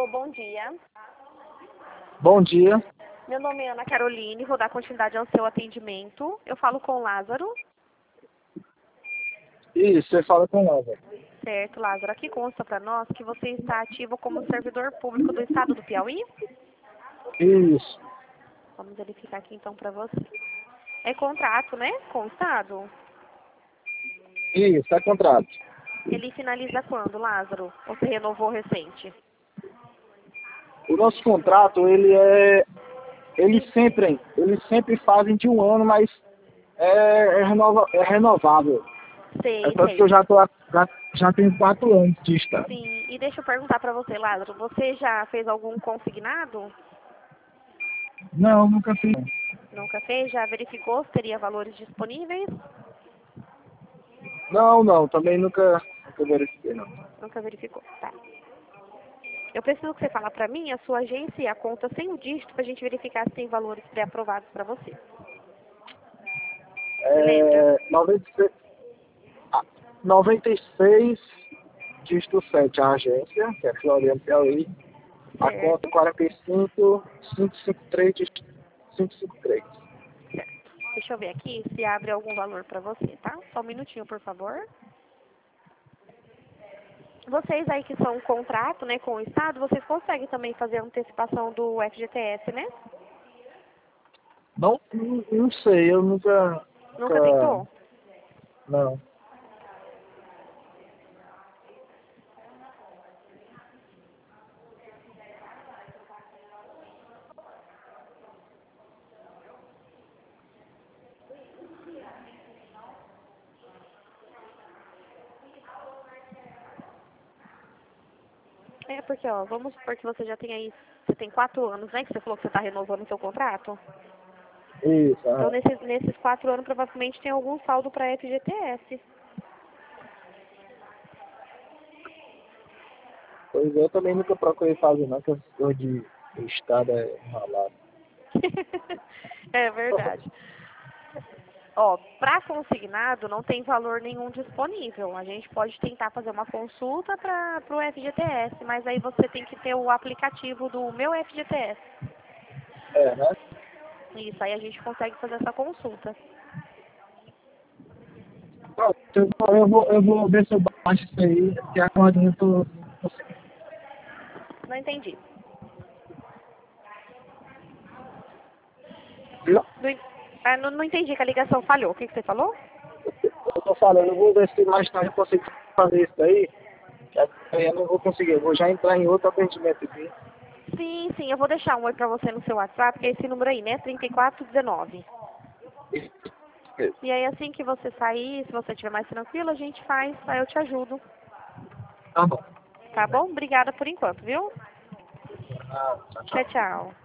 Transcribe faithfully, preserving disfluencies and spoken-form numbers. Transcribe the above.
Alô, bom dia. Bom dia. Meu nome é Ana Caroline, vou dar continuidade ao seu atendimento. Eu falo com o Lázaro. Isso, você fala com o Lázaro. Certo, Lázaro. Aqui consta para nós que você está ativo como servidor público do estado do Piauí. Isso, Vamos verificar aqui então para você. É contrato, né? Com o estado. isso, é contrato. Ele finaliza quando, Lázaro? Ou você renovou recente? O nosso contrato, ele é... Ele sempre, eles sempre fazem de um ano, mas é, é, renova, é renovável. É Sei, tanto que sei. eu já, tô, já, já tenho quatro anos de estado. Sim, e deixa eu perguntar para você, Lázaro. Você já fez algum consignado? Não, nunca fiz. Nunca fez? Já verificou se teria valores disponíveis? Não, não, também nunca, nunca verifiquei, não. Nunca verificou. Tá. Eu preciso que você fale para mim a sua agência e a conta sem o dígito para a gente verificar se tem valores pré-aprovados para você. Você lembra? É, noventa e seis, ah, noventa e seis, dígito sete, a agência, que é Floriano Piauí. A conta Certo. quarenta e cinco, quinhentos e cinquenta e três, dígito quinhentos e cinquenta e três. Certo. Deixa eu ver aqui se abre algum valor para você, tá? Só um minutinho, por favor. Vocês aí que são um contrato, né, com o Estado, vocês conseguem também fazer a antecipação do F G T S, né? Não, não, não sei, eu nunca, Nunca nunca, tentou? não. É porque, ó, vamos supor que você já tem aí, você tem quatro anos, né, que você falou que você está renovando o seu contrato. Isso, Então, ah, nesses, nesses quatro anos, provavelmente tem algum saldo para F G T S. pois é, eu também nunca procurei fazer não, que eu sou de de estado é enrolado. É verdade. Ó, para consignado não tem valor nenhum disponível. A gente pode tentar fazer uma consulta para o F G T S, mas aí você tem que ter o aplicativo do Meu F G T S. É, né? Isso, aí a gente consegue fazer essa consulta. Pronto, então eu vou, eu vou ver se eu baixo isso aí, que a cordinha eu tô... Não entendi. Viu? Não, en- ah, não, não entendi que a ligação falhou. O que, que você falou? Eu tô falando, eu vou ver se mais tarde eu consigo fazer isso daí, que aí eu não vou conseguir, eu vou já entrar em outro atendimento aqui. Sim, sim, eu vou deixar um oi para você no seu WhatsApp, que é esse número aí, né? trinta e quatro dezenove. E aí, assim que você sair, se você estiver mais tranquilo, a gente faz, aí eu te ajudo. Tá bom. Tá bom? Obrigada por enquanto, viu? Ah, tchau, Tchau, tchau. tchau.